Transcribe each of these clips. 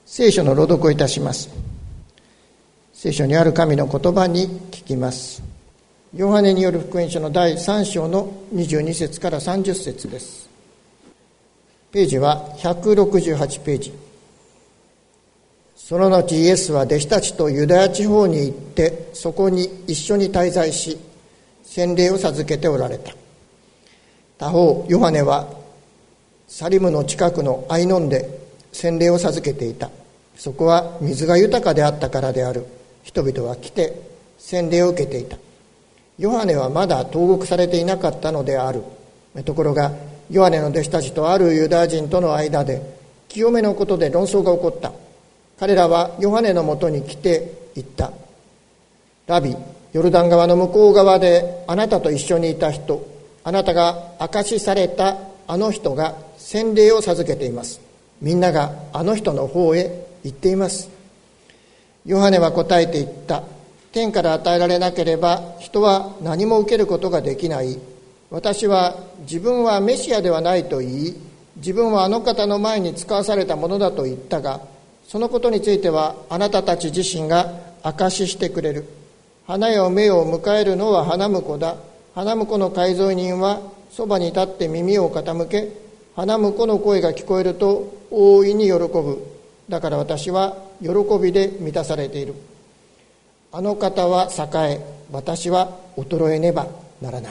聖書の朗読をいたします。聖書にある神の言葉に聞きます。ヨハネによる福音書の第3章の22節から30節です。ページは168ページ。その後イエスは弟子たちとユダヤ地方に行って、そこに一緒に滞在し、洗礼を授けておられた。他方ヨハネはサリムの近くのアイノンで洗礼を授けていた。そこは水が豊かであったからである。人々は来て洗礼を受けていた。ヨハネはまだ投獄されていなかったのである。ところがヨハネの弟子たちとあるユダヤ人との間で清めのことで論争が起こった。彼らはヨハネのもとに来て言った。ラビ、ヨルダン川の向こう側であなたと一緒にいた人、あなたが証しされたあの人が洗礼を授けています。みんながあの人の方へ行っています。ヨハネは答えて言った。天から与えられなければ人は何も受けることができない。私は自分はメシアではないと言い、自分はあの方の前に使わされたものだと言ったが、そのことについてはあなたたち自身が証ししてくれる。花よ目を迎えるのは花婿だ。花婿の介添人はそばに立って耳を傾け、花婿の声が聞こえると大いに喜ぶ。だから私は喜びで満たされている。あの方は栄え、私は衰えねばならない。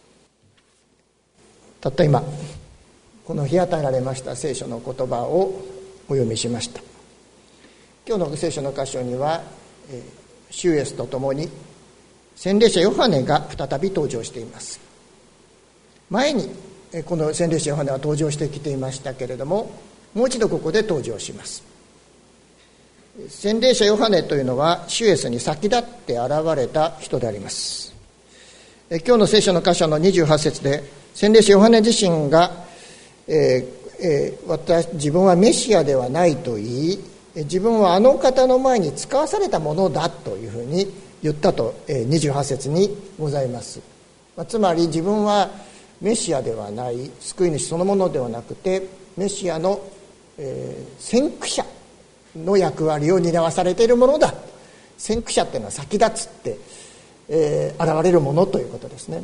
たった今この日与えられました聖書の言葉をお読みしました。今日の聖書の箇所には主イエスと共に洗礼者ヨハネが再び登場しています。前にこの洗礼者ヨハネは登場してきていましたけれども、もう一度ここで登場します。洗礼者ヨハネというのは主イエスに先立って現れた人であります。今日の聖書の箇所の28節で洗礼者ヨハネ自身が、自分はメシアではないと言い、自分はあの方の前に使わされたものだというふうに言ったと28節にございます。つまり自分はメシアではない、救い主そのものではなくてメシアの、先駆者の役割を担わされているものだ。先駆者っていうのは先立つって、現れるものということですね。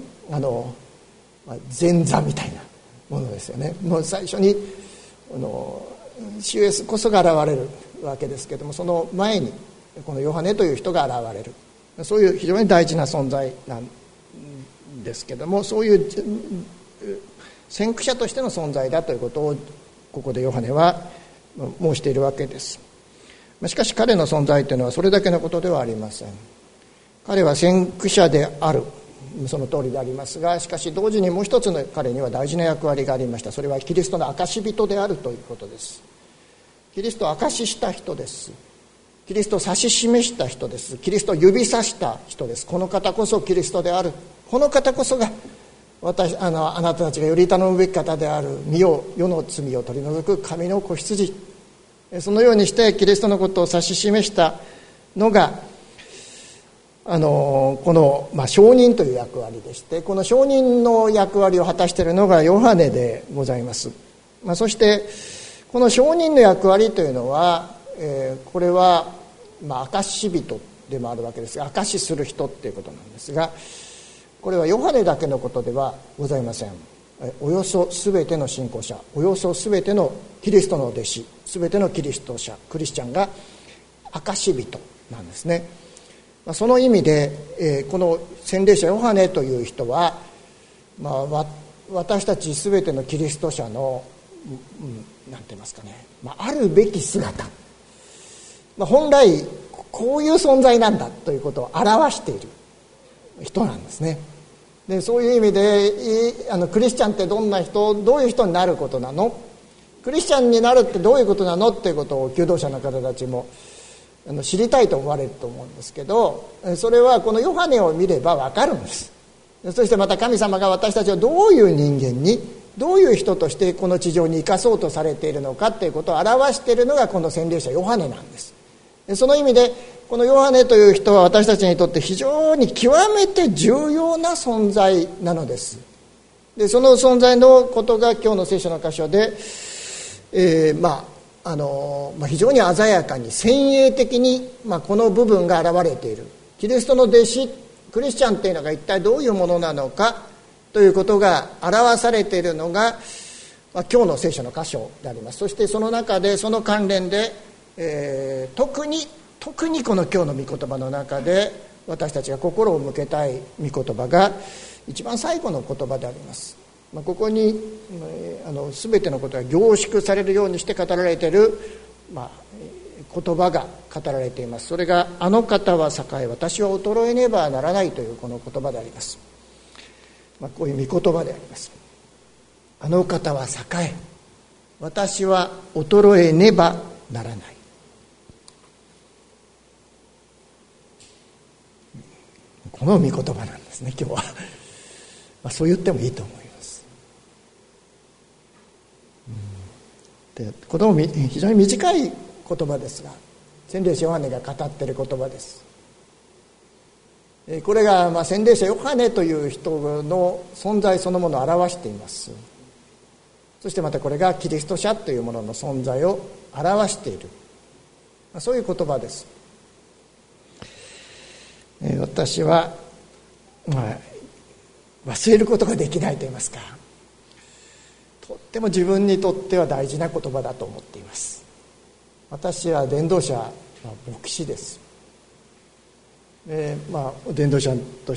前座みたいなものですよね。もう最初に主イエスこそが現れるわけですけれども、その前にこのヨハネという人が現れる、そういう非常に大事な存在なんですけども、そういう先駆者としての存在だということをここでヨハネは申しているわけです。しかし彼の存在というのはそれだけのことではありません。彼は先駆者である、その通りでありますが、しかし同時にもう一つの彼には大事な役割がありました。それはキリストの証人であるということです。キリストを証しした人です。キリストを指し示した人です。キリストを指さした人です。この方こそキリストである。この方こそがあなたたちがより頼むべき方である。見よ、世の罪を取り除く神の子羊。そのようにしてキリストのことを指し示したのがこの、証人という役割でして、この証人の役割を果たしているのがヨハネでございます。そしてこの証人の役割というのは、これは、証し人でもあるわけですが、証しする人っていうことなんですが、これはヨハネだけのことではございません。およそすべての信仰者、およそすべてのキリストの弟子、すべてのキリスト者、クリスチャンが証し人なんですね。その意味で、この洗礼者ヨハネという人は、私たちすべてのキリスト者のなんて言いますかね、あるべき姿、本来こういう存在なんだということを表している人なんですね。でそういう意味でクリスチャンってどんな人、どういう人になることなの、クリスチャンになるってどういうことなのっていうことを求道者の方たちも知りたいと思われると思うんですけど、それはこのヨハネを見れば分かるんです。そしてまた神様が私たちをどういう人間に、どういう人としてこの地上に生かそうとされているのかということを表しているのがこの洗礼者ヨハネなんです。その意味でこのヨハネという人は私たちにとって非常に極めて重要な存在なのです。でその存在のことが今日の聖書の箇所で、 非常に鮮やかに先鋭的に、この部分が現れている。キリストの弟子クリスチャンというのが一体どういうものなのかということが表されているのが、今日の聖書の箇所であります。そしてその中でその関連で、特にこの今日の御言葉の中で私たちが心を向けたい御言葉が一番最後の言葉であります。ここに全てのことが凝縮されるようにして語られている、言葉が語られています。それがあの方は栄え私は衰えねばならないというこの言葉であります。こういう御言葉であります。あの方は栄え私は衰えねばならない。この御言葉なんですね今日は。そう言ってもいいと思います。でこの非常に短い言葉ですが、洗礼者ヨハネが語っている言葉です。これが洗礼者ヨハネという人の存在そのものを表しています。そしてまたこれがキリスト者というものの存在を表している、そういう言葉です。私は、忘れることができないと言いますか、とっても自分にとっては大事な言葉だと思っています。私は伝道者、牧師です。伝道者として、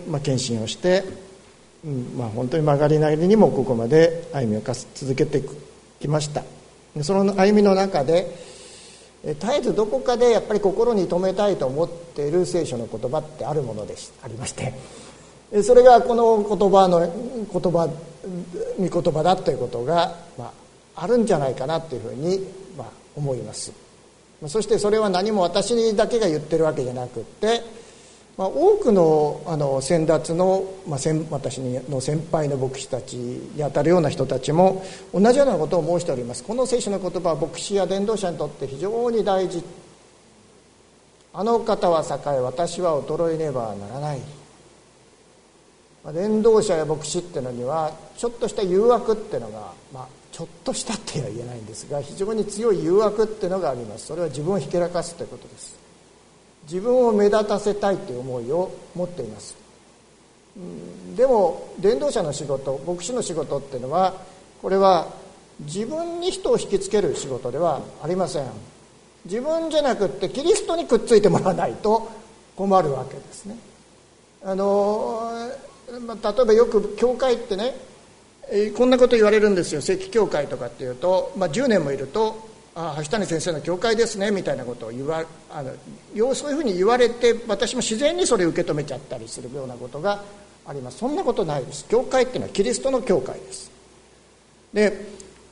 献身をして、本当に曲がりなりにもここまで歩みを続けてきました。その歩みの中で絶えずどこかでやっぱり心に留めたいと思っている聖書の言葉ってあるものでありまして、それがこの御言葉だということが、あるんじゃないかなというふうに、思います。そしてそれは何も私だけが言ってるわけじゃなくって、多くの先達の、私の先輩の牧師たちにあたるような人たちも同じようなことを申しております。この聖書の言葉は牧師や伝道者にとって非常に大事。あの方は栄え私は衰えねばならない。伝道者や牧師っていうのにはちょっとした誘惑っていうのが、ちょっとしたっては言えないんですが、非常に強い誘惑っていうのがあります。それは自分をひけらかすということです。自分を目立たせたいという思いを持っています。でも伝道者の仕事、牧師の仕事っていうのは、これは自分に人を引きつける仕事ではありません。自分じゃなくってキリストにくっついてもらわないと困るわけですね。例えばよく教会ってね、こんなこと言われるんですよ。正規教会とかっていうと、10年もいると橋谷先生の教会ですねみたいなことをそういうふうに言われて、私も自然にそれを受け止めちゃったりするようなことがあります。そんなことないです。教会っていうのはキリストの教会です。で、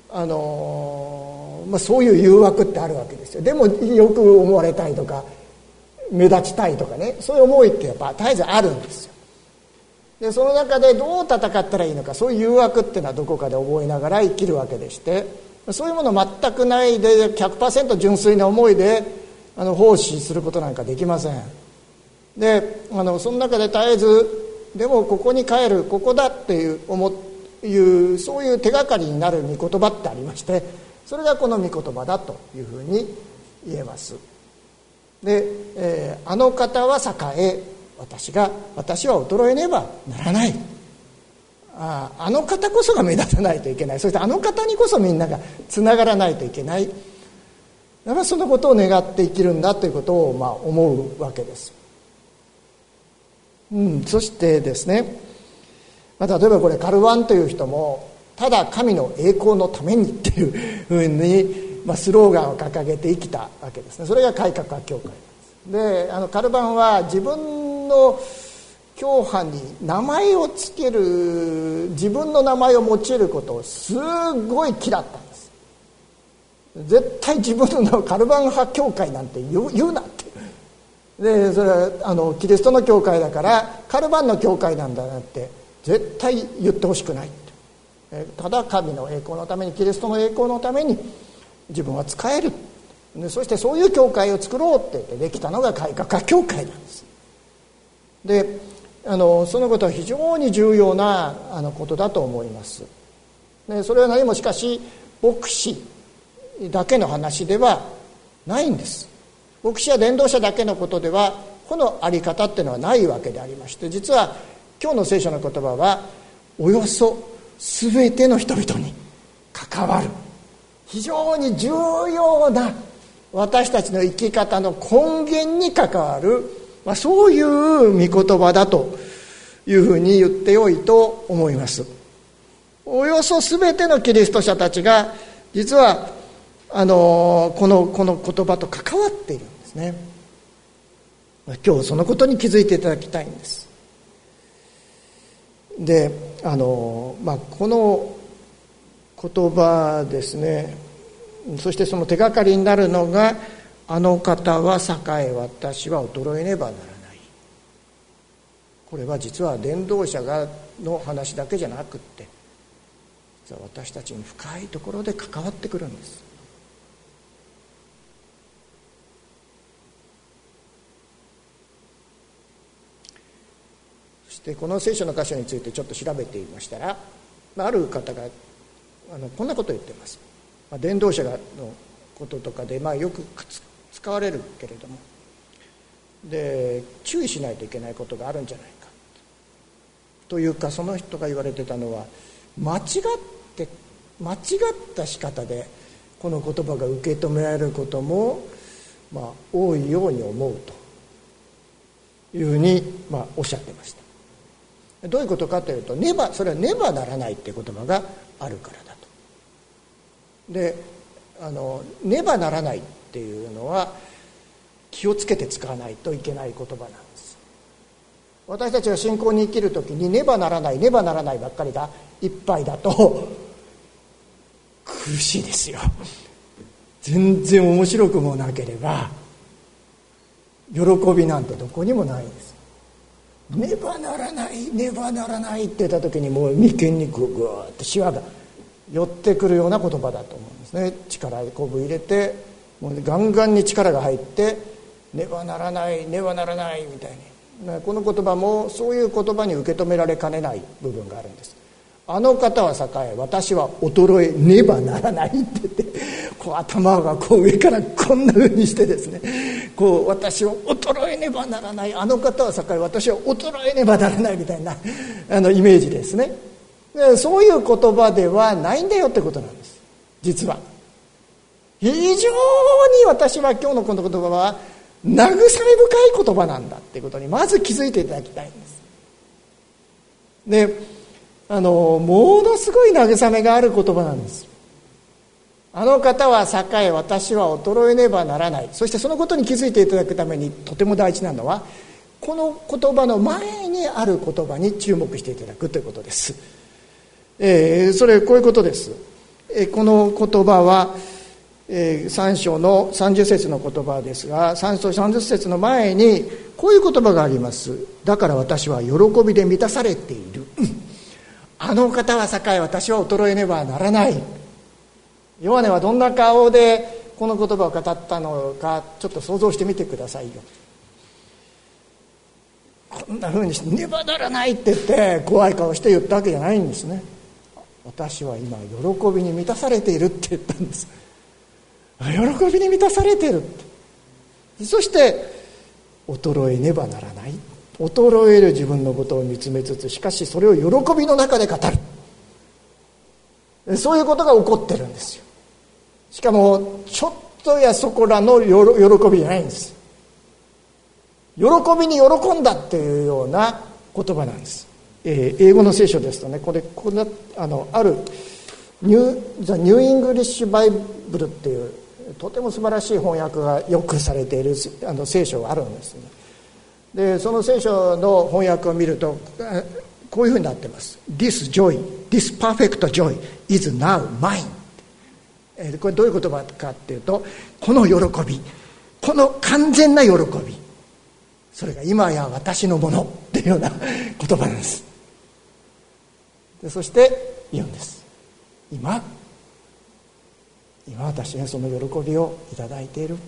そういう誘惑ってあるわけですよ。でもよく思われたいとか目立ちたいとかね、そういう思いってやっぱ絶えずあるんですよ。でその中でどう戦ったらいいのか、そういう誘惑っていうのはどこかで覚えながら生きるわけでして、そういうもの全くないで 100% 純粋な思いで奉仕することなんかできません。でその中で絶えずでもここに帰る、ここだっていうそういう手がかりになる御言葉ってありまして、それがこの御言葉だというふうに言えます。で、あの方は栄え私は衰えねばならない。あの方こそが目立たないといけない。そしてあの方にこそみんながつながらないといけない。だからそのことを願って生きるんだということを思うわけです。そしてですね、例えばこれカルワンという人もただ神の栄光のためにっていうふうに、スローガンを掲げて生きたわけですね。それが改革派教会で、カルバンは自分の教派に名前をつける、自分の名前を用いることをすごい嫌ったんです。絶対自分のカルバン派教会なんて言うなって。でそれはキリストの教会だからカルバンの教会なんだなって絶対言ってほしくないって。ただ神の栄光のために、キリストの栄光のために自分は仕える。でそしてそういう教会を作ろうって言ってできたのが改革派教会なんです。でそのことは非常に重要なことだと思います。でそれは何もしかし牧師だけの話ではないんです。牧師や伝道者だけのことではこの在り方っていうのはないわけでありまして、実は今日の聖書の言葉はおよそ全ての人々に関わる非常に重要な私たちの生き方の根源に関わる、そういう御言葉だというふうに言ってよいと思います。およそ全てのキリスト者たちが実はこの言葉と関わっているんですね。今日そのことに気づいていただきたいんです。でこの言葉ですね、そしてその手がかりになるのが、あの方は栄え私は衰えねばならない。これは実は伝道者の話だけじゃなくって、実は私たちに深いところで関わってくるんです。そしてこの聖書の箇所についてちょっと調べていましたら、ある方がこんなことを言っています。伝道者のこととかでよく使われるけれども、で注意しないといけないことがあるんじゃないかというか、その人が言われてたのは、間違った仕方でこの言葉が受け止められることも多いように思うというふうにおっしゃっていました。どういうことかというと、それはねばならないっていう言葉があるからだと。でねばならないっていうのは気をつけて使わないといけない言葉なんです。私たちが信仰に生きるときにねばならないばっかりがいっぱいだと苦しいですよ。全然面白くもなければ喜びなんてどこにもないんです。ねばならないって言った時にもう眉間にグーッとシワが寄ってくるような言葉だと思うんですね。力こぶ入れてもうガンガンに力が入ってねばならないみたいに、この言葉もそういう言葉に受け止められかねない部分があるんです。あの方は栄え私は衰えねばならないって言って、頭が上からこんな風にしてですね、私は衰えねばならない、あの方は栄え私は衰えねばならないみたいなイメージですね。そういう言葉ではないんだよってことなんです。実は非常に私は今日のこの言葉は慰め深い言葉なんだっていうことにまず気づいていただきたいんです。でものすごい慰めがある言葉なんです。あの方は栄え私は衰えねばならない。そしてそのことに気づいていただくためにとても大事なのは、この言葉の前にある言葉に注目していただくということです。こういうことです。この言葉は、3章の30節の言葉ですが、3章30節の前にこういう言葉があります。だから私は喜びで満たされている。あの方は栄え私は衰えねばならない。ヨハネはどんな顔でこの言葉を語ったのかちょっと想像してみてくださいよ。こんな風にしてねばならないって言って怖い顔して言ったわけじゃないんですね。私は今喜びに満たされているって言ったんです。喜びに満たされているって。そして衰えねばならない、衰える自分のことを見つめつつ、しかしそれを喜びの中で語る、そういうことが起こってるんですよ。しかもちょっとやそこらの喜びじゃないんです。喜びに喜んだっていうような言葉なんです。英語の聖書ですとね、このあるニューイングリッシュバイブルっていうとても素晴らしい翻訳がよくされている聖書があるんですね。でその聖書の翻訳を見るとこういうふうになっています。 This joy, this perfect joy is now mine。 これどういう言葉かっていうと、この喜び、この完全な喜び、それが今や私のものっていうような言葉なんです。でそして言うんです。今私がその喜びをいただいている。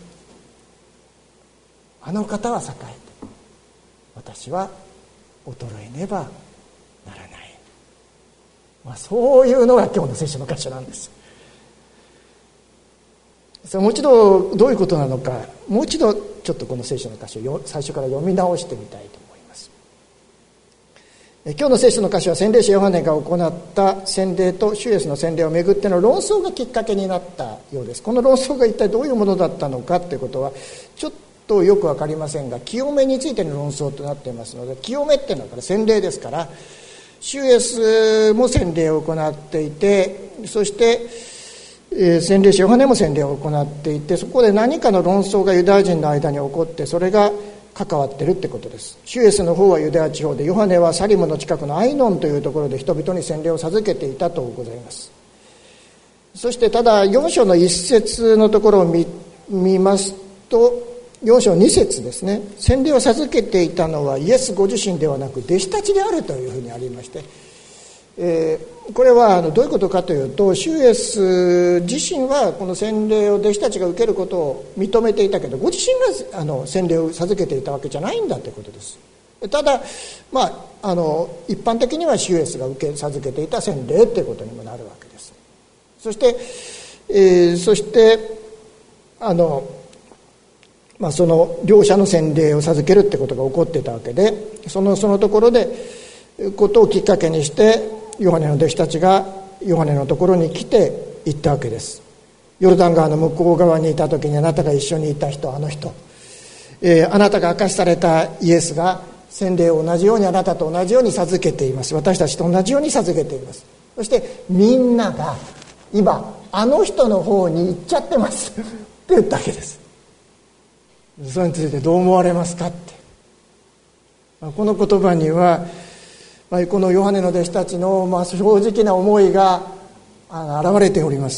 あの方は栄えて私は衰えねばならない。そういうのが今日の聖書の箇所なんです。 それもう一度どういうことなのか、もう一度ちょっとこの聖書の箇所を最初から読み直してみたいと思います。今日の聖書の箇所は洗礼者ヨハネが行った洗礼と主イエスの洗礼をめぐっての論争がきっかけになったようです。この論争が一体どういうものだったのかということはちょっとよく分かりませんが、清めについての論争となっていますので、清めっていうのはこれ洗礼ですから、主イエスも洗礼を行っていて、そして洗礼者ヨハネも洗礼を行っていて、そこで何かの論争がユダヤ人の間に起こって、それが関わっているってことです。主イエスの方はユダヤ地方で、ヨハネはサリムの近くのアイノンというところで人々に洗礼を授けていたとございます。そしてただ4章の1節のところを 見ますと、4章2節ですね、洗礼を授けていたのはイエスご自身ではなく弟子たちであるというふうにありまして、これはどういうことかというと、主イエス自身はこの洗礼を弟子たちが受けることを認めていたけど、ご自身が洗礼を授けていたわけじゃないんだということです。ただ、一般的には主イエスが受け授けていた洗礼ということにもなるわけです。そして、その両者の洗礼を授けるってことが起こっていたわけで、そのところでことをきっかけにしてヨハネの弟子たちがヨハネのところに来て行ったわけです。ヨルダン川の向こう側にいた時に、あなたが一緒にいた人、あの人、あなたが明かしされたイエスが洗礼を同じように、あなたと同じように授けています。私たちと同じように授けています。そしてみんなが今あの人の方に行っちゃってますって言ったわけです。それについてどう思われますかって。この言葉にはこのヨハネの弟子たちの正直な思いが現れております。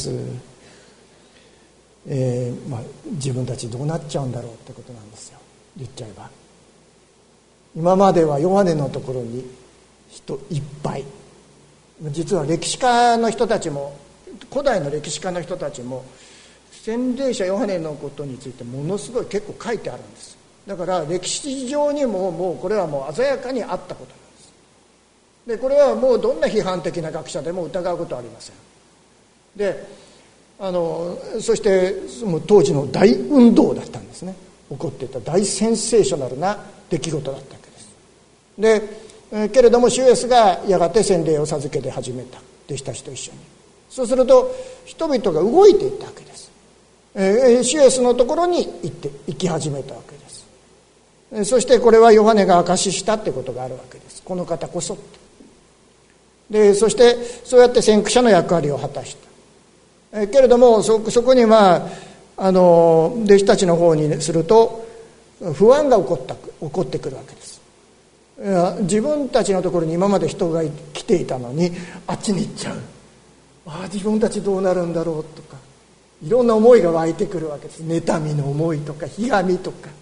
自分たちどうなっちゃうんだろうってことなんですよ、言っちゃえば。今まではヨハネのところに人いっぱい、実は歴史家の人たちも、古代の歴史家の人たちも洗礼者ヨハネのことについてものすごい結構書いてあるんです。だから歴史上にももうこれはもう鮮やかにあったことなんです。でこれはもうどんな批判的な学者でも疑うことはありません。でそしてもう当時の大運動だったんですね。起こっていた大センセーショナルな出来事だったわけです。でけれども主イエスがやがて洗礼を授けて始めた、弟子たちと一緒に。そうすると人々が動いていったわけです。主イエスのところに行き始めたわけです。そしてこれはヨハネが証ししたってことがあるわけです。この方こそ。でそしてそうやって先駆者の役割を果たした。けれどもそこには弟子たちの方にすると不安が起こってくるわけです。自分たちのところに今まで人が来ていたのにあっちに行っちゃう。自分たちどうなるんだろうとか、いろんな思いが湧いてくるわけです。妬みの思いとかひがみとか。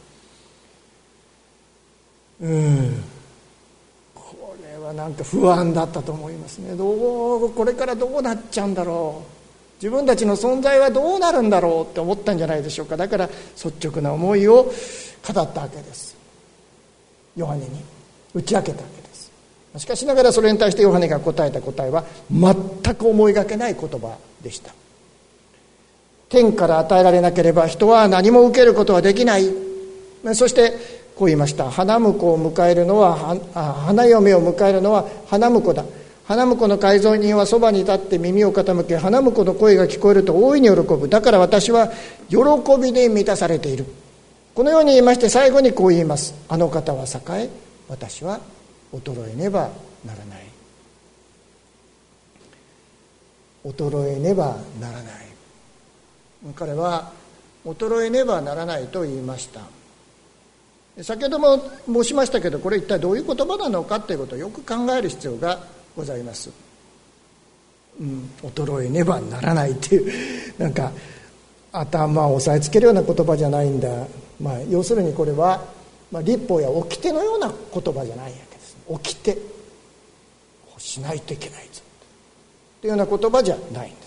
これはなんか不安だったと思いますね。これからどうなっちゃうんだろう、自分たちの存在はどうなるんだろうって思ったんじゃないでしょうか。だから率直な思いを語ったわけです。ヨハネに打ち明けたわけです。しかしながらそれに対してヨハネが答えた答えは全く思いがけない言葉でした。天から与えられなければ人は何も受けることはできない。そしてこう言いました。花婿を迎えるのは花嫁を迎えるのは花婿だ。花婿の改造人はそばに立って耳を傾け、花婿の声が聞こえると大いに喜ぶ。だから私は喜びで満たされている。このように言いまして最後にこう言います。あの方は栄え、私は衰えねばならない。衰えねばならない。彼は衰えねばならないと言いました。先ほども申しましたけど、これ一体どういう言葉なのかということをよく考える必要がございます。衰えねばならないっていうなんか頭を押さえつけるような言葉じゃないんだ。要するにこれは、律法や掟のような言葉じゃないわけです。掟をしないといけないぞというような言葉じゃないんです。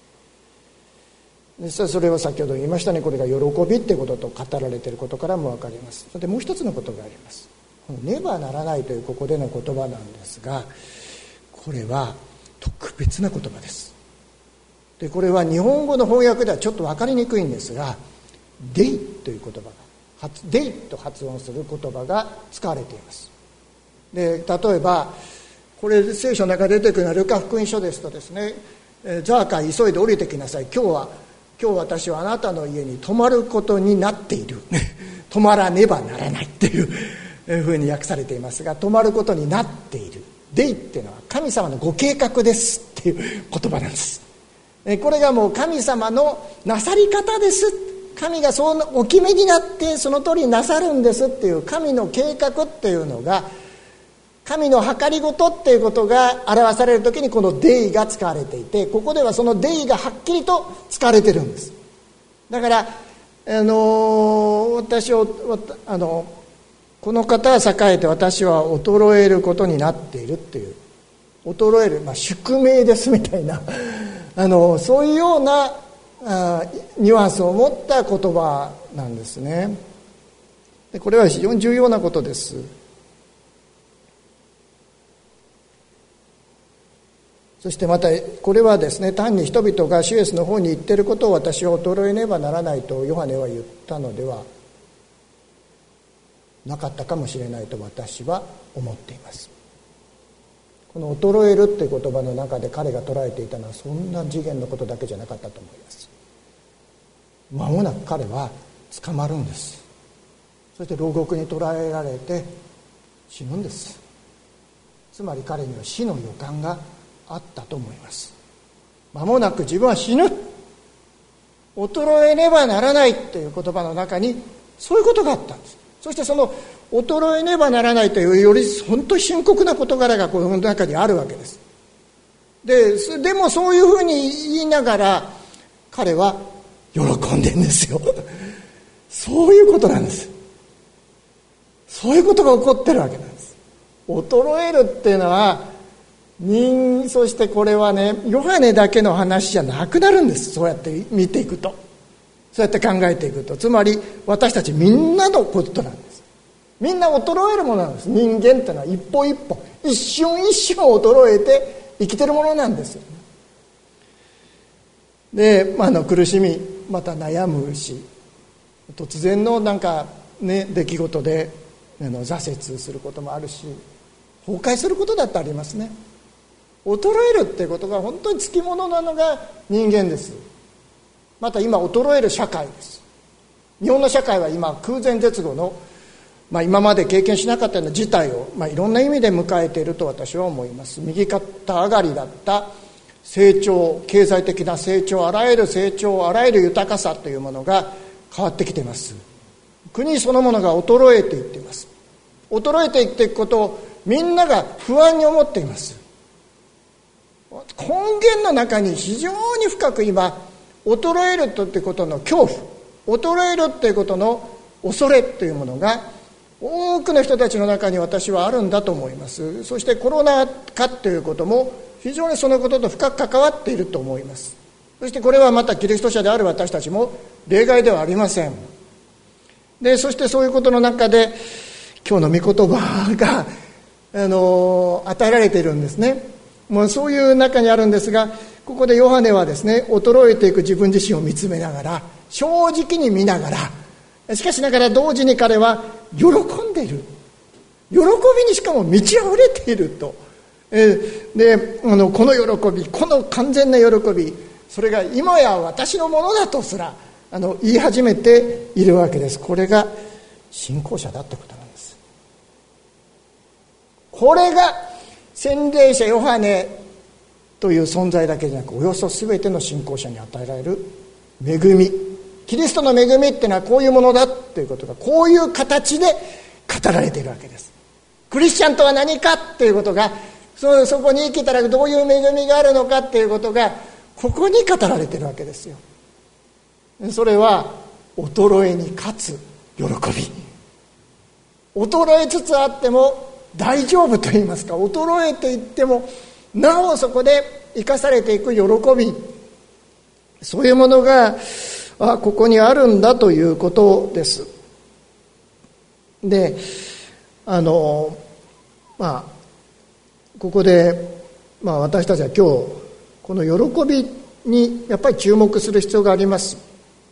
実際それは先ほど言いましたね。これが喜びってことと語られていることからも分かります。それでもう一つのことがあります。このねばならないというここでの言葉なんですが、これは特別な言葉です。 でこれは日本語の翻訳ではちょっと分かりにくいんですが、デイという言葉がデイと発音する言葉が使われています。で例えばこれ聖書の中で出てくるのはルカ福音書ですとですね、ザーカイ急いで降りてきなさい、今日私はあなたの家に泊まることになっている泊まらねばならないっていうふうに訳されていますが、泊まることになっている。デイっていうのは神様のご計画ですっていう言葉なんです。これがもう神様のなさり方です、神がそうお決めになってその通りになさるんですっていう神の計画っていうのが、神の計りごとっていうことが表されるときにこのデイが使われていて、ここではそのデイがはっきりと使われてるんです。だから私をこの方は栄えて私は衰えることになっているっていう、衰える、宿命ですみたいなそういうようなニュアンスを持った言葉なんですね。でこれは非常に重要なことです。そしてまたこれはですね、単に人々が主イエスの方に行っていることを私は衰えねばならないとヨハネは言ったのではなかったかもしれないと私は思っています。この衰えるっていう言葉の中で彼が捉えていたのはそんな次元のことだけじゃなかったと思います。間もなく彼は捕まるんです。そして牢獄に捕らえられて死ぬんです。つまり彼には死の予感があったと思います。間もなく自分は死ぬ、衰えねばならないという言葉の中にそういうことがあったんです。そしてその衰えねばならないというより本当に深刻な事柄がこの中にあるわけです。でもそういうふうに言いながら彼は喜んでるんですよそういうことなんです。そういうことが起こってるわけなんです。衰えるっていうのはそしてこれはね、ヨハネだけの話じゃなくなるんです。そうやって見ていくと、そうやって考えていくと、つまり私たちみんなのことなんです。みんな衰えるものなんです。人間っていうのは一歩一歩、一瞬一瞬衰えて生きてるものなんですよね。で、苦しみ、また悩むし、突然の出来事で挫折することもあるし、崩壊することだってありますね。衰えるってことが本当につきものなのが人間です。また今衰える社会です。日本の社会は今空前絶後の、今まで経験しなかったような事態を、いろんな意味で迎えていると私は思います。右肩上がりだった成長、経済的な成長、あらゆる成長、あらゆる豊かさというものが変わってきています。国そのものが衰えていっています。衰えていっていくことをみんなが不安に思っています。根源の中に非常に深く今衰えるということの恐怖、衰えるということの恐れというものが多くの人たちの中に私はあるんだと思います。そしてコロナ禍ということも非常にそのことと深く関わっていると思います。そしてこれはまたキリスト者である私たちも例外ではありません。でそしてそういうことの中で今日の御言葉が与えられているんですね。もうそういう中にあるんですが、ここでヨハネはですね、衰えていく自分自身を見つめながら、正直に見ながら、しかしながら同時に彼は喜んでいる、喜びにしかも満ち溢れていると、でこの喜び、この完全な喜び、それが今や私のものだとすら言い始めているわけです。これが信仰者だってことなんです。これが洗礼者ヨハネという存在だけでなく、およそ全ての信仰者に与えられる恵み、キリストの恵みっていうのはこういうものだということがこういう形で語られているわけです。クリスチャンとは何かっていうことが、そこに生きたらどういう恵みがあるのかっていうことがここに語られているわけですよ。それは衰えに勝つ喜び、衰えつつあっても大丈夫と言いますか、衰えていってもなおそこで生かされていく喜び、そういうものがここにあるんだということです。でここで、私たちは今日この喜びにやっぱり注目する必要があります。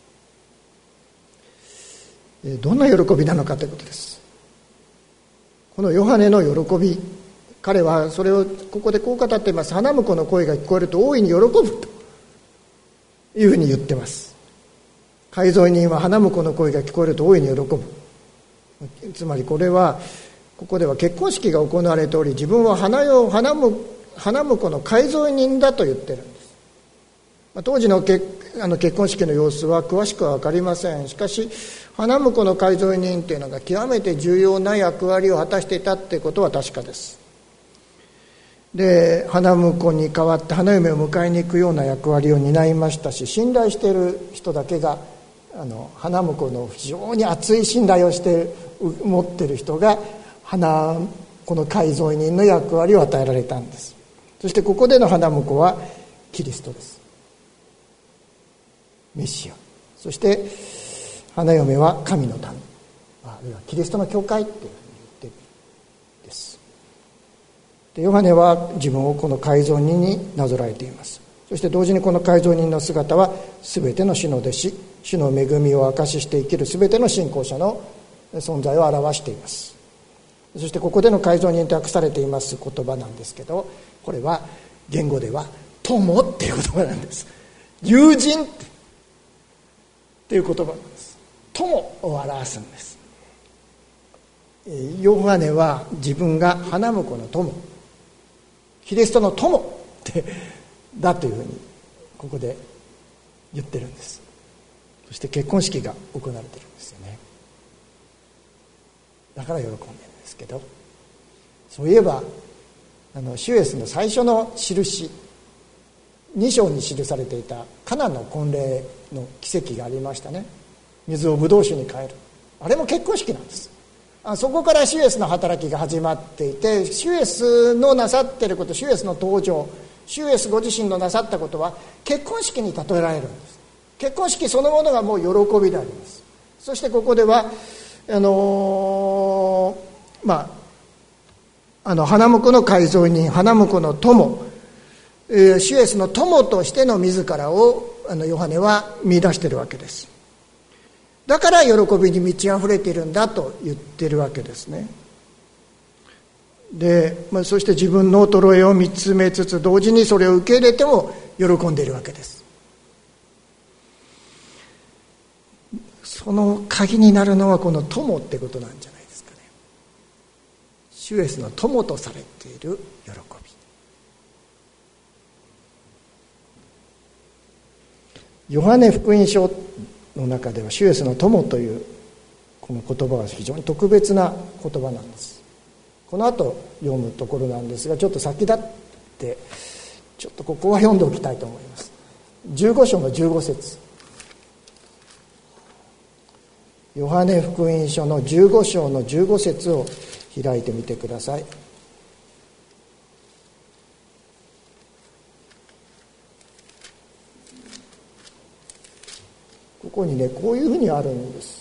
どんな喜びなのかということです。このヨハネの喜び、彼はそれをここでこう語っています。花婿の声が聞こえると大いに喜ぶというふうに言っています。海沿い人は花婿の声が聞こえると大いに喜ぶ。つまりこれはここでは結婚式が行われており、自分は花婿の海沿い人だと言ってるんです。当時の結婚式の様子は詳しくは分かりません。しかし花婿の海沿い人というのが極めて重要な役割を果たしていたということは確かです。で、花婿に代わって花嫁を迎えに行くような役割を担いましたし、信頼している人だけが花婿の非常に熱い信頼を持っている人が花子の海沿い人の役割を与えられたんです。そしてここでの花婿はキリストです。メシア。そして花嫁は神の民、あるいはキリストの教会っていうふうに言ってです。で、ヨハネは自分をこの海沿い人になぞらえています。そして同時にこの海沿い人の姿は全ての主の弟子、主の恵みを証しして生きる全ての信仰者の存在を表しています。そしてここでの海沿い人と訳されています言葉なんですけど、これは言語では友っていう言葉なんです。友人っていう言葉なんです。友を表すんです。ヨハネは自分が花婿の友、キリストの友ってだというふうにここで言ってるんです。そして結婚式が行われてるんですよね。だから喜んでるんですけど、そういえばシュエスの最初の印2章に記されていたカナンの婚礼の奇跡がありましたね。水をブドウ酒に変える、あれも結婚式なんです。そこからシュエスの働きが始まっていて、シュエスのなさっていること、シュエスの登場、シュエスご自身のなさったことは結婚式に例えられるんです。結婚式そのものがもう喜びであります。そしてここでは花婿の海沿い人、花婿の友、シュエスの友としての自らをヨハネは見出しているわけです。だから喜びに満ち溢れているんだと言っているわけですね。で、そして自分の衰えを見つめつつ、同時にそれを受け入れても喜んでいるわけです。その鍵になるのはこの友ってことなんじゃないですかね。シュエスの友とされている喜び。ヨハネ福音書の中ではシュエスの友というこの言葉は非常に特別な言葉なんです。この後読むところなんですが、ちょっと先立ってちょっとここは読んでおきたいと思います。15章の15節、ヨハネ福音書の15章の15節を開いてみてください。ここにね、こういうふうにあるんです。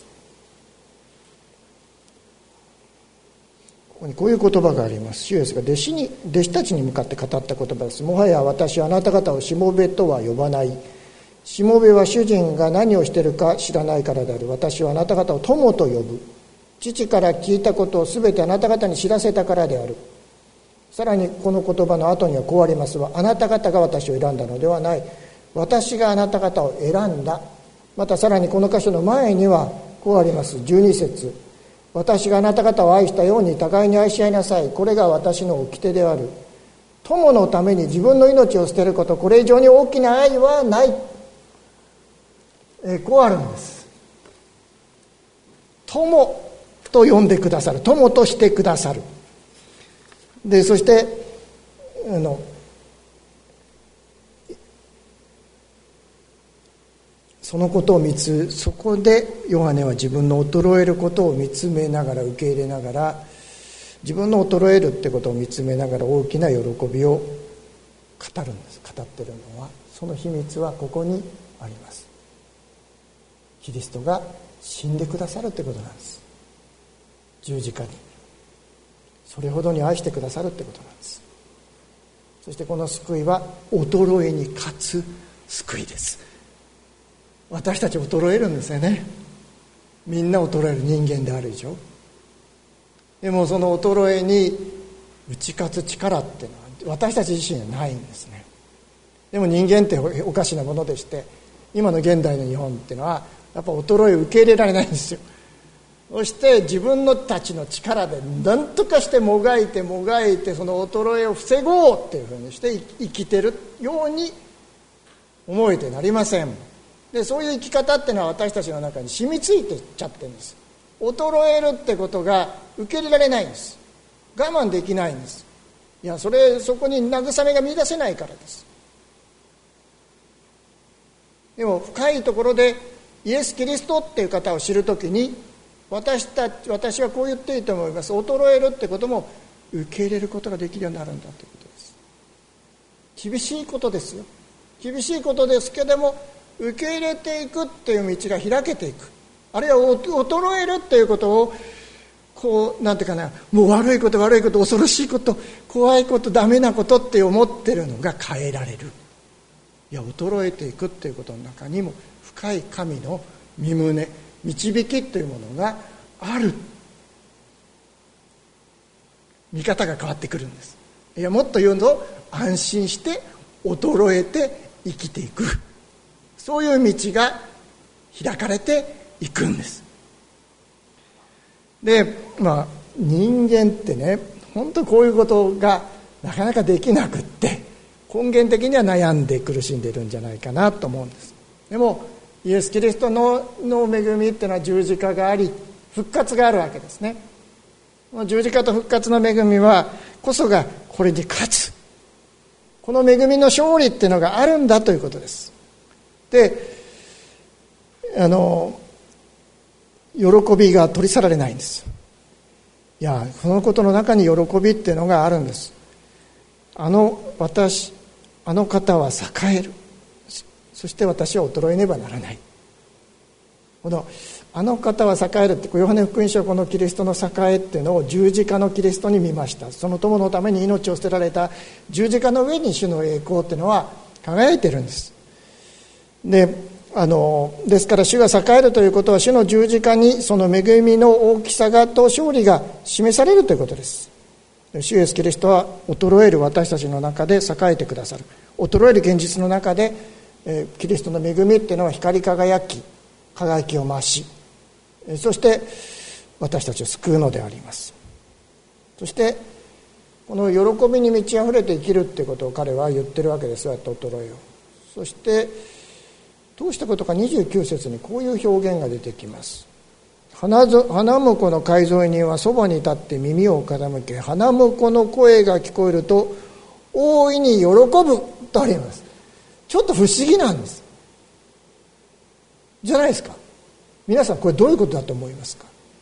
ここにこういう言葉があります。シュエスが弟子たちに向かって語った言葉です。もはや私はあなた方をしもべとは呼ばない。しもべは主人が何をしているか知らないからである。私はあなた方を友と呼ぶ。父から聞いたことをすべてあなた方に知らせたからである。さらにこの言葉の後にはこうありますが、あなた方が私を選んだのではない。私があなた方を選んだ。またさらにこの箇所の前にはこうあります。12節、私があなた方を愛したように互いに愛し合いなさい。これが私の掟である。友のために自分の命を捨てること、これ以上に大きな愛はない。こうあるんです。友と呼んでくださる、友としてくださる。で、そしてそのことをそこでヨハネは自分の衰えることを見つめながら、受け入れながら、自分の衰えるってことを見つめながら大きな喜びを語るんです。語ってるのは、その秘密はここにあります。キリストが死んでくださるってことなんです。十字架にそれほどに愛してくださるってことなんです。そしてこの救いは衰えに勝つ救いです。私たち衰えるんですよね。みんな衰える人間である以上。でもその衰えに打ち勝つ力っていうのは私たち自身にはないんですね。でも人間っておかしなものでして、今の現代の日本っていうのはやっぱ衰えを受け入れられないんですよ。そして自分たちの力で何とかしてもがいてその衰えを防ごうっていうふうにして生きてるように思えてなりません。でそういう生き方っていうのは私たちの中に染みついていっちゃってるんです。衰えるってことが受け入れられないんです。我慢できないんです。いやそこに慰めが見出せないからです。でも深いところでイエス・キリストっていう方を知るときに私はこう言っていいと思います。衰えるってことも受け入れることができるようになるんだということです。厳しいことですよ。厳しいことですけども受け入れていくっていう道が開けていく。あるいは衰えるっていうことをなんていうかな、もう悪いこと恐ろしいこと怖いことダメなことって思ってるのが変えられる。いや衰えていくっていうことの中にも深い神の御胸導きというものがある。見方が変わってくるんです。いやもっと言うと安心して衰えて生きていく、そういう道が開かれていくんです。で人間ってね、本当こういうことがなかなかできなくって根源的には悩んで苦しんでいるんじゃないかなと思うんです。でもイエス・キリストの恵みっていうのは十字架があり復活があるわけですね。十字架と復活の恵みはこそがこれに勝つ、この恵みの勝利っていうのがあるんだということです。で喜びが取り去られないんです。いやこのことの中に喜びっていうのがあるんです。あの方は栄える、そして私は衰えねばならない。あの方は栄えるって、ヨハネ福音書はこのキリストの栄えっていうのを十字架のキリストに見ました。その友のために命を捨てられた十字架の上に主の栄光っていうのは輝いてるんです。ですから主が栄えるということは主の十字架にその恵みの大きさと勝利が示されるということです。主イエスキリストは衰える私たちの中で栄えてくださる。衰える現実の中でキリストの恵みっていうのは光り輝きを増し、そして私たちを救うのであります。そしてこの喜びに満ち溢れて生きるっていうことを彼は言ってるわけです。そうやって衰えを。そしてどうしたことか29節にこういう表現が出てきます。花婿の介添人はそばに立って耳を傾け、花婿の声が聞こえると大いに喜ぶとあります。ちょっと不思議なんですじゃないですか。皆さんこれどういうことだと思いますか。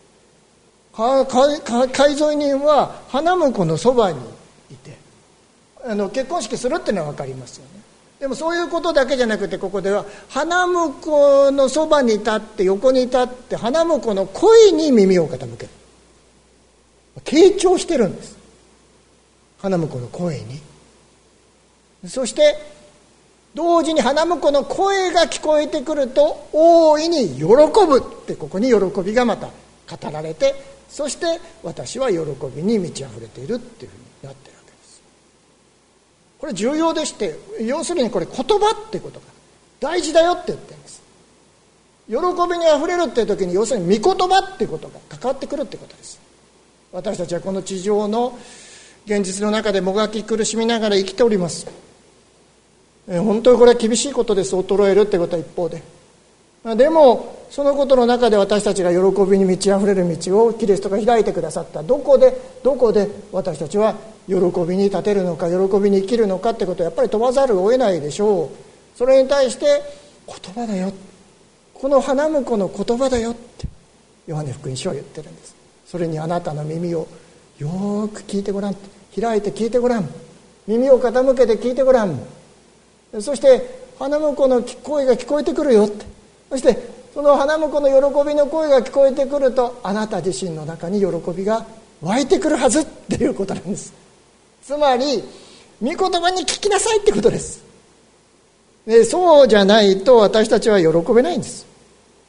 介添人は花婿のそばにいて結婚式するっていうのは分かりますよね。でもそういうことだけじゃなくて、ここでは花婿のそばに立って横に立って花婿の声に耳を傾ける。傾聴してるんです、花婿の声に。そして同時に花婿の声が聞こえてくると大いに喜ぶって、ここに喜びがまた語られて、そして私は喜びに満ち溢れているっていうふうになっているわけです。これ重要でして、要するにこれ言葉ってことが大事だよって言ってるんです。喜びにあふれるっていう時に要するに御言葉っていうことが関わってくるってことです。私たちはこの地上の現実の中でもがき苦しみながら生きております。本当にこれは厳しいことです。衰えるってことは一方で、でもそのことの中で私たちが喜びに満ち溢れる道をキリストが開いてくださった。どこで私たちは喜びに立てるのか、喜びに生きるのかってことをやっぱり問わざるを得ないでしょう。それに対して言葉だよ、この花婿の言葉だよってヨハネ福音書は言ってるんです。それにあなたの耳をよく聞いてごらん、開いて聞いてごらん、耳を傾けて聞いてごらん。そして花婿の声が聞こえてくるよって。そしてその花婿の喜びの声が聞こえてくると、あなた自身の中に喜びが湧いてくるはずっていうことなんです。つまり御言葉に聞きなさいってことです。 でそうじゃないと私たちは喜べないんです。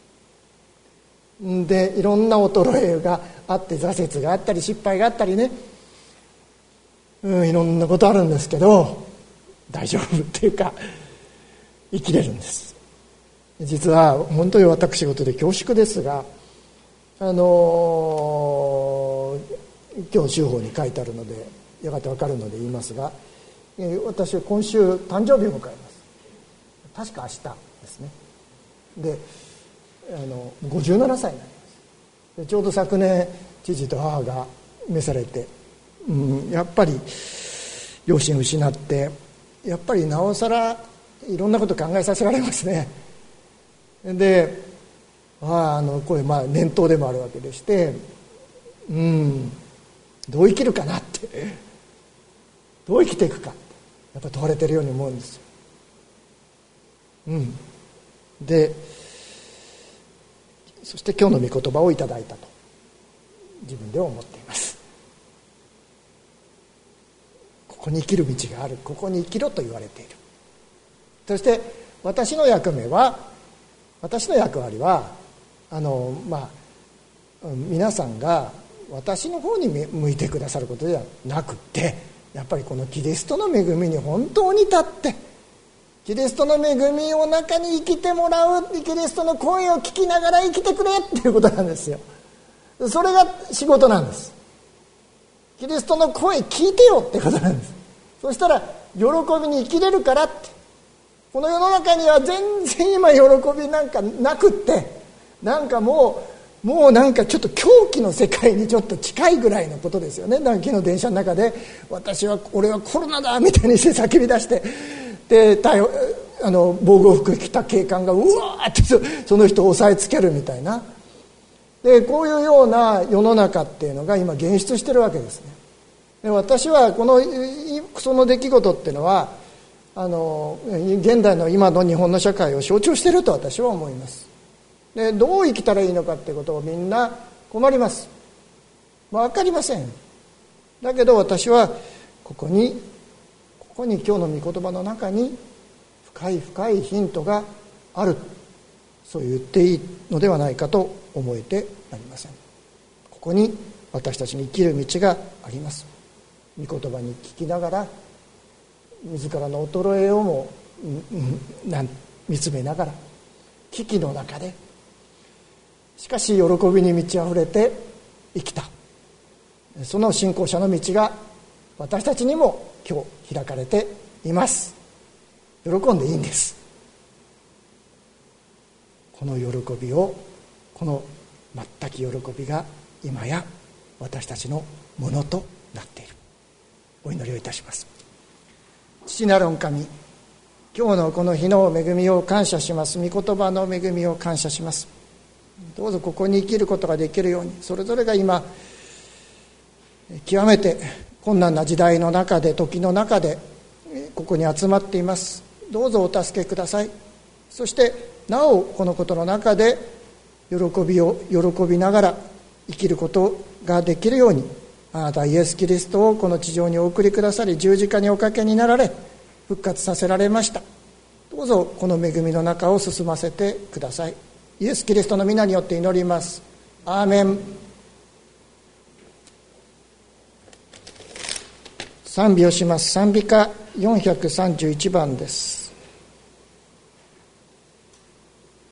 でいろんな衰えがあって挫折があったり失敗があったりね、いろんなことあるんですけど大丈夫っていうか生きれるんです。実は本当に私事で恐縮ですが、今日週報に書いてあるのでやがて分かるので言いますが、私は今週誕生日を迎えます。確か明日ですね。で57歳になります。でちょうど昨年父と母が召されて、やっぱり両親を失ってやっぱりなおさらいろんなこと考えさせられますね。でこれ念頭でもあるわけでして、どう生きるかなってどう生きていくかってやっぱり問われているように思うんですよ。でそして今日の御言葉をいただいたと自分では思っています。ここに生きる道がある、ここに生きろと言われている。そして私の役割は皆さんが私の方に向いてくださることではなくて、やっぱりこのキリストの恵みに本当に立ってキリストの恵みの中に生きてもらう、キリストの声を聞きながら生きてくれっていうことなんですよ。それが仕事なんです。キリストの声聞いてよってことなんです。そしたら喜びに生きれるからって。この世の中には全然今喜びなんかなくって、なんかもうなんかちょっと狂気の世界にちょっと近いぐらいのことですよね。昨日電車の中で俺はコロナだみたいにして叫び出して、で防護服着た警官がうわーってその人を押さえつけるみたいな、でこういうような世の中っていうのが今現出してるわけですね。で私はその出来事っていうのは現代の今の日本の社会を象徴していると私は思います。でどう生きたらいいのかっていうことをみんな困ります。分かりません。だけど私はここに今日の御言葉の中に深いヒントがある、そう言っていいのではないかと思えてなりません。ここに私たちに生きる道があります。御言葉に聞きながら自らの衰えをも見つめながら危機の中でしかし喜びに満ち溢れて生きた、その信仰者の道が私たちにも今日開かれています。喜んでいいんです。この喜びを、この全く喜びが今や私たちのものとなっている。お祈りをいたします。父なる御神、今日のこの日の恵みを感謝します。御言葉の恵みを感謝します。どうぞここに生きることができるように、それぞれが今極めて困難な時代の中で、時の中でここに集まっています。どうぞお助けください。そしてなおこのことの中で喜びながら生きることができるように、あなたイエス・キリストをこの地上にお送りくださり、十字架におかけになられ復活させられました。どうぞこの恵みの中を進ませてください。イエス・キリストの皆によって祈ります。アーメン。賛美をします。賛美歌431番です。